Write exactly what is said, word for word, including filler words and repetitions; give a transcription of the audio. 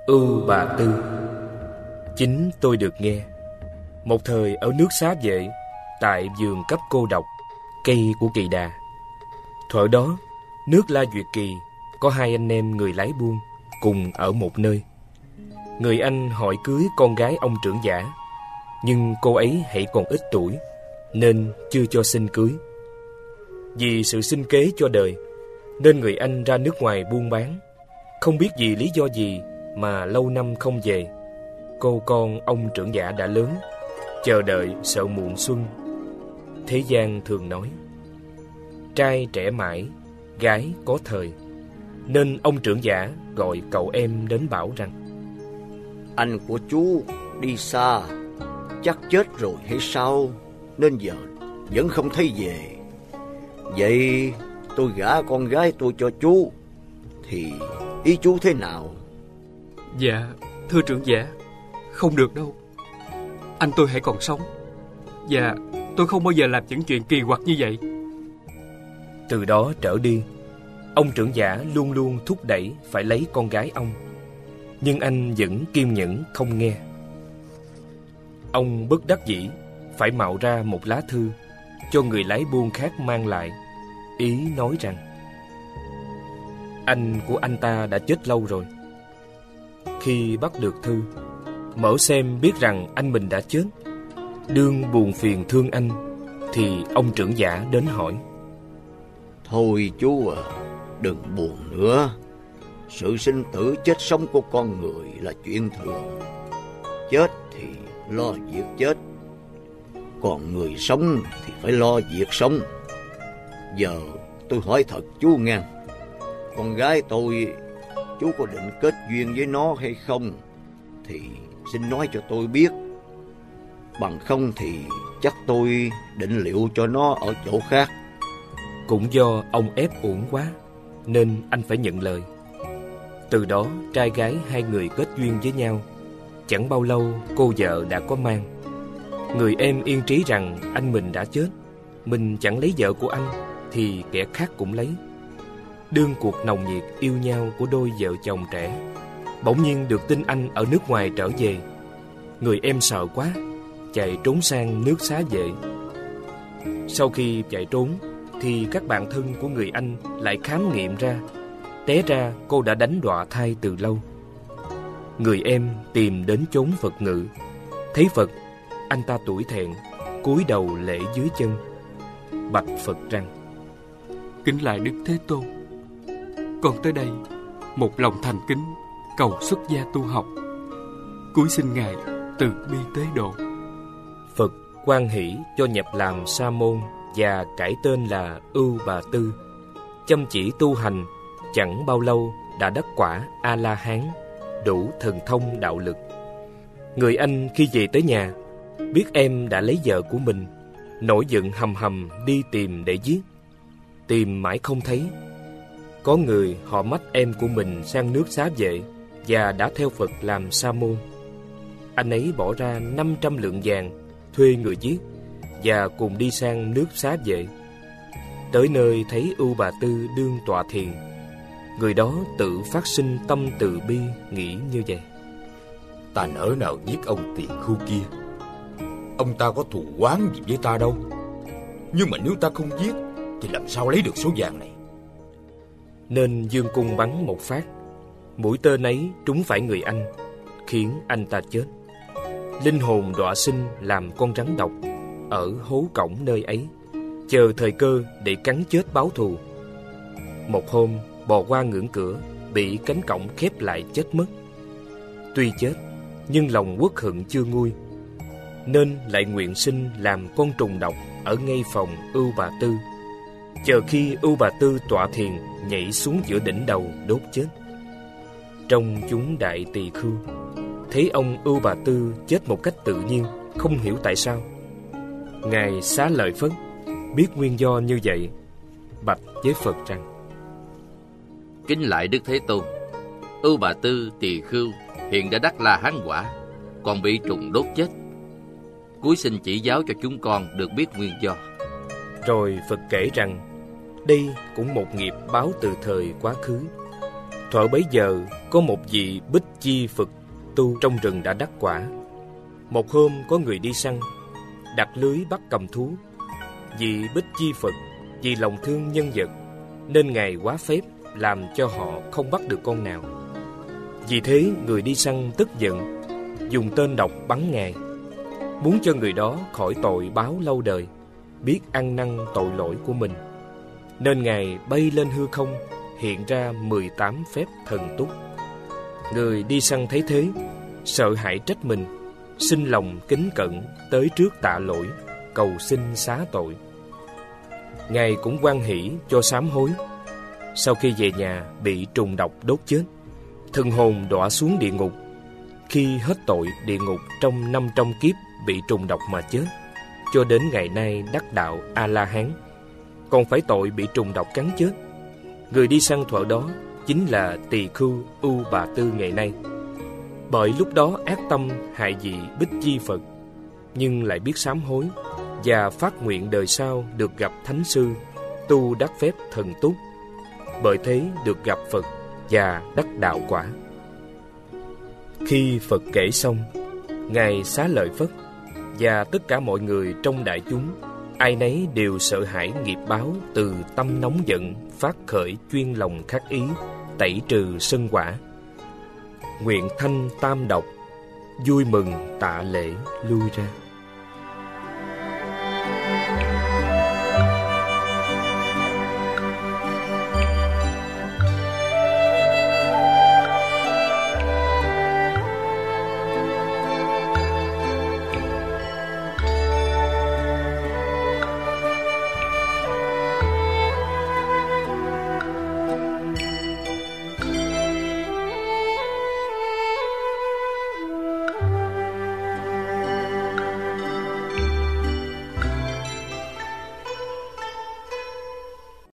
Ưu Bà Tư. Chính tôi được nghe. Một thời ở nước Xá Vệ, tại vườn cấp cô độc, cây của Kỳ Đà. Thuở đó, nước La Duyệt Kỳ có hai anh em người lái buôn cùng ở một nơi. Người anh hỏi cưới con gái ông trưởng giả, nhưng cô ấy hãy còn ít tuổi nên chưa cho xin cưới. Vì sự sinh kế cho đời nên người anh ra nước ngoài buôn bán. Không biết vì lý do gì mà lâu năm không về. Cô con ông trưởng giả đã lớn, chờ đợi sợ muộn xuân. Thế gian thường nói trai trẻ mãi, gái có thời, nên ông trưởng giả gọi cậu em đến bảo rằng: Anh của chú đi xa, chắc chết rồi hay sao, nên giờ vẫn không thấy về. Vậy tôi gả con gái tôi cho chú, thì ý chú thế nào? Dạ, thưa trưởng giả, không được đâu. Anh tôi hãy còn sống, và tôi không bao giờ làm những chuyện kỳ quặc như vậy. Từ đó trở đi, ông trưởng giả luôn luôn thúc đẩy phải lấy con gái ông, nhưng anh vẫn kiên nhẫn không nghe. Ông bất đắc dĩ phải mạo ra một lá thư cho người lái buôn khác mang lại. Ý nói rằng anh của anh ta đã chết lâu rồi. Khi bắt được thư, mở xem biết rằng anh mình đã chết. Đương buồn phiền thương anh, thì ông trưởng giả đến hỏi: Thôi chú à, đừng buồn nữa. Sự sinh tử chết sống của con người là chuyện thường. Chết thì lo việc chết, còn người sống thì phải lo việc sống. Giờ tôi hỏi thật chú nghe, con gái tôi, chú có định kết duyên với nó hay không thì xin nói cho tôi biết. Bằng không thì chắc tôi định liệu cho nó ở chỗ khác. Cũng do ông ép uổng quá nên anh phải nhận lời. Từ đó trai gái hai người kết duyên với nhau. Chẳng bao lâu cô vợ đã có mang. Người em yên trí rằng anh mình đã chết, mình chẳng lấy vợ của anh thì kẻ khác cũng lấy. Đương cuộc nồng nhiệt yêu nhau của đôi vợ chồng trẻ, bỗng nhiên được tin anh ở nước ngoài trở về. Người em sợ quá, chạy trốn sang nước Xá Vệ. Sau khi chạy trốn thì các bạn thân của người anh lại khám nghiệm ra, té ra cô đã đánh đọa thai từ lâu. Người em tìm đến chốn Phật ngự, thấy Phật, anh ta tủi thẹn, cúi đầu lễ dưới chân, bạch Phật rằng: Kính lại Đức Thế Tôn, con tới đây một lòng thành kính cầu xuất gia tu học, cúi xin Ngài từ bi tế độ. Phật hoan hỷ cho nhập làm sa môn và cải tên là Ưu Bà Tư. Chăm chỉ tu hành, chẳng bao lâu đã đắc quả A-la-hán, đủ thần thông đạo lực. Người anh khi về tới nhà, biết em đã lấy vợ của mình, nổi giận hầm hầm đi tìm để giết. Tìm mãi không thấy. Có người họ mách em của mình sang nước Xá Vệ và đã theo Phật làm sa môn. Anh ấy bỏ ra năm trăm lượng vàng thuê người giết và cùng đi sang nước Xá Vệ. Tới nơi thấy Ưu Bà Tư đương tọa thiền. Người đó tự phát sinh tâm từ bi, nghĩ như vậy: Ta nỡ nào giết ông tỳ khưu kia. Ông ta có thù oán gì với ta đâu. Nhưng mà nếu ta không giết thì làm sao lấy được số vàng này? Nên dương cung bắn một phát. Mũi tên ấy trúng phải người anh, khiến anh ta chết. Linh hồn đọa sinh làm con rắn độc ở hố cổng nơi ấy, chờ thời cơ để cắn chết báo thù. Một hôm bò qua ngưỡng cửa, bị cánh cổng khép lại chết mất. Tuy chết nhưng lòng uất hận chưa nguôi, nên lại nguyện sinh làm con trùng độc ở ngay phòng Ưu Bà Tư, chờ khi Ưu Bà Tư tọa thiền nhảy xuống giữa đỉnh đầu đốt chết. Trong chúng đại tỳ khưu thấy ông Ưu Bà Tư chết một cách tự nhiên, không hiểu tại sao. Ngài Xá Lợi Phất biết nguyên do như vậy, bạch với Phật rằng: Kính lại Đức Thế Tôn, Ưu Bà Tư tỳ khưu hiện đã đắc La Hán quả, còn bị trùng đốt chết. Cúi xin chỉ giáo cho chúng con được biết nguyên do. Rồi Phật kể rằng đây cũng một nghiệp báo từ thời quá khứ. Thuở bấy giờ có một vị Bích Chi Phật tu trong rừng đã đắc quả. Một hôm có người đi săn, đặt lưới bắt cầm thú. Vị Bích Chi Phật vì lòng thương nhân vật nên Ngài quá phép làm cho họ không bắt được con nào. Vì thế người đi săn tức giận, dùng tên độc bắn Ngài, muốn cho người đó khỏi tội báo lâu đời, biết ăn năn tội lỗi của mình. Nên Ngài bay lên hư không, hiện ra mười tám phép thần túc. Người đi săn thấy thế, sợ hãi trách mình, xin lòng kính cẩn tới trước tạ lỗi, cầu xin xá tội. Ngài cũng hoan hỷ cho sám hối. Sau khi về nhà bị trùng độc đốt chết, thần hồn đọa xuống địa ngục. Khi hết tội địa ngục trong năm trăm kiếp bị trùng độc mà chết, cho đến ngày nay đắc đạo A-la-hán, còn phải tội bị trùng độc cắn chết. Người đi săn thuở đó chính là Tỳ Khưu U Bà Tư ngày nay. Bởi lúc đó ác tâm hại vị Bích Chi Phật, nhưng lại biết sám hối và phát nguyện đời sau được gặp Thánh Sư, tu đắc phép thần túc. Bởi thế được gặp Phật và đắc đạo quả. Khi Phật kể xong, Ngài xá lợi Phất và tất cả mọi người trong đại chúng, ai nấy đều sợ hãi nghiệp báo từ tâm nóng giận phát khởi chuyên lòng khắc ý, tẩy trừ sân quả. Nguyện thanh tam độc, vui mừng tạ lễ lui ra.